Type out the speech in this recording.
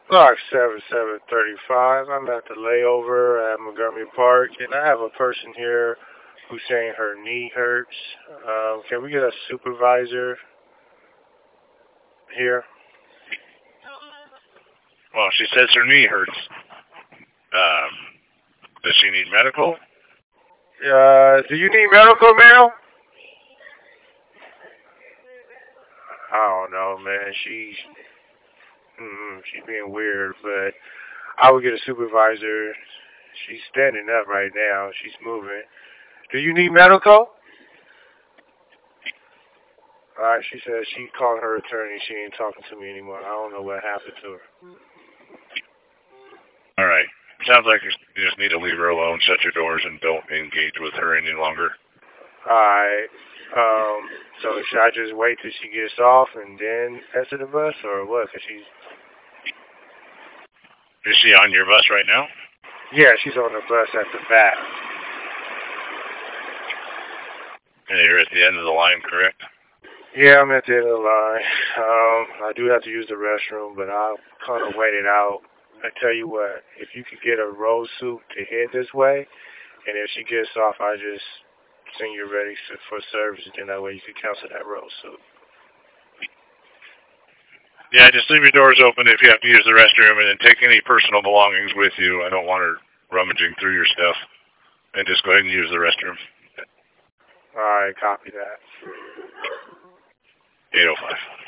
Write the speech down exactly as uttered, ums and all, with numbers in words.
Block seven seven three five. I'm at the layover at Montgomery Park, and I have a person here who's saying her knee hurts. Um, can we get a supervisor here? Well, she says her knee hurts. Um, does she need medical? Uh, do you need medical, ma'am? I don't know, man. She's mm, she's being weird, but I will get a supervisor. She's standing up right now. She's moving. Do you need medical? Alright, she says she called her attorney. She ain't talking to me anymore. I don't know what happened to her. All right. Sounds like you just need to leave her alone, shut your doors, and don't engage with her any longer. Alright. Um, so should I just wait till she gets off and then exit the bus, or what? Cause she's Is she on your bus right now? yeah, she's on the bus at the back. And you're at the end of the line, correct? Yeah, I'm at the end of the line. Um, I do have to use the restroom, but I'll kind of wait it out. I tell you what, if you could get a roll suit to head this way, and if she gets off, I just send you ready for service, and then that way you can cancel that roll suit. Yeah, just leave your doors open if you have to use the restroom, and then take any personal belongings with you. I don't want her rummaging through your stuff. And just go ahead and use the restroom. All right, copy that. eight oh five.